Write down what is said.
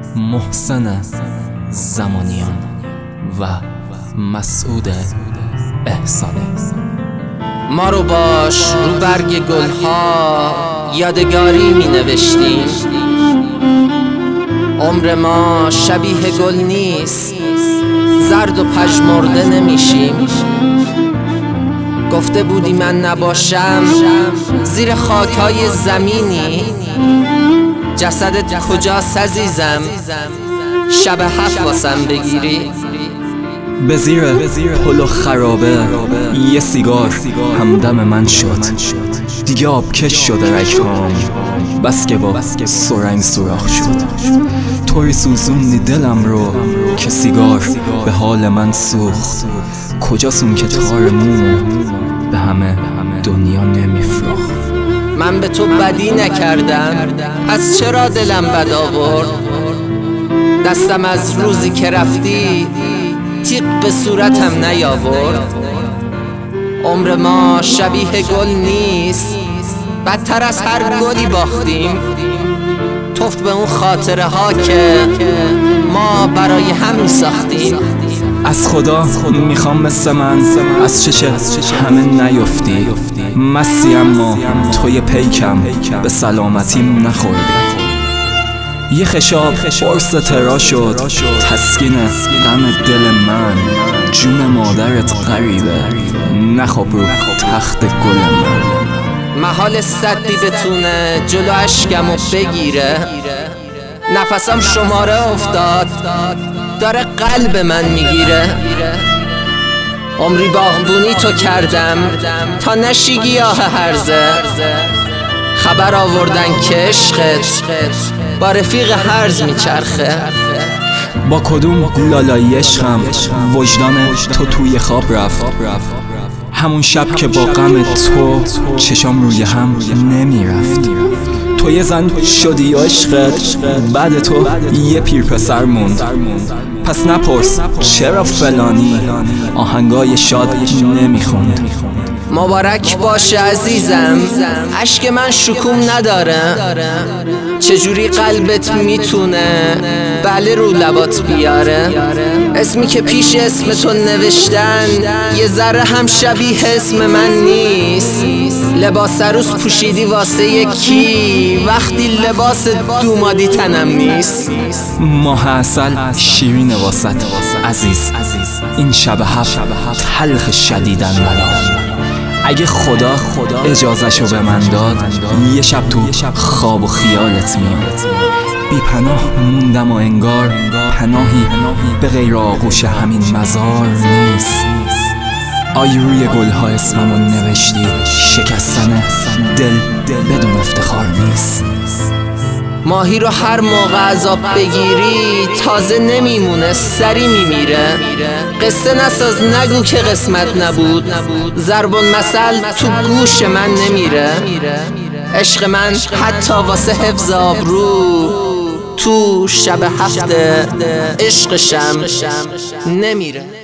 محسن زمانیان و مسعود احسانی. ما رو باش رو برگ گلها یادگاری می نوشتیم. عمر ما شبیه گل نیست، زرد و پژمرده نمیشیم. گفته بودی من نباشم زیر خاکای زمینی. جسدت کجاست عزیزم، شب 7 واسم بگیری؟ به زیر پل و خرابه یه سیگار همدم من شد. دیگه آبکش شده رگهام، بس که با سرنگ سوراخ شد. طوری سوزوندی دلم رو که سیگار به حال من سوخت. کجاست اون که تار مومو به همه دنیا نمیفروخت؟ من به تو بدی نکردم، پس چرا دلم بد آورد؟ دستم از روزی که رفتی تیغ به صورتم نیاورد. عمر ما شبیه گل نیست، بدتر از هر گلی باختیم. توف به اون خاطره ها که ما برای هم می ساختیم. از خدا میخوام مثل من از چشه همه نیفتی. مستی اما توی پیکم به سلامتیم نخوردی. یه خشاب قرص ترا شد تسکین غم دل من. جون مادرت غریبه نخواب رو تخت گل من. محال صدی بتونه جلو اشکمو بگیره. نفسم شماره افتاد داره قلب من میگیره. عمری باغبونی تو کردم تا نشی گیاه هرزه. خبر آوردن که عشقت با رفیق هرز میچرخه. با کدوم لالایی عشقم وجدان تو توی خواب رفت؟ همون شب که با غم تو چشام روی هم نمیرفت. تو یه زن شدی و عشقت بعد تو یه پیر پسر موند. پس نپرس چرا فلانی آهنگای شاد نمیخوند. مبارک باشه عزیزم، اشک من شکوم نداره. چجوری قلبت میتونه بله رو لبات بیاره؟ اسمی که پیش اسم تو نوشتن یه ذره هم شبیه اسم من نیست. لباس عروس پوشیدی واسه یکی وقتی لباس دومادی تنم نیست. ماه عسل شیرین واسط عزیز، این شب 7 تلخ شدیدن بلا. اگه خدا اجازهشو به من داد یه شب تو خواب و خیالت میاد. بی پناه موندم و انگار پناهی به غیر آغوش همین مزار نیست. آی روی گلها اسممو نوشتی، شکستن دل بدون افتخار نیست. ماهی رو هر موقع از آب بگیری تازه نمیمونه، سری میمیره. قصه نساز نگو که قسمت نبود، ضرب المثل تو گوش من نمیره. عشق من حتی واسه حفظ آبرو تو شب 7 عشقشم نمیره.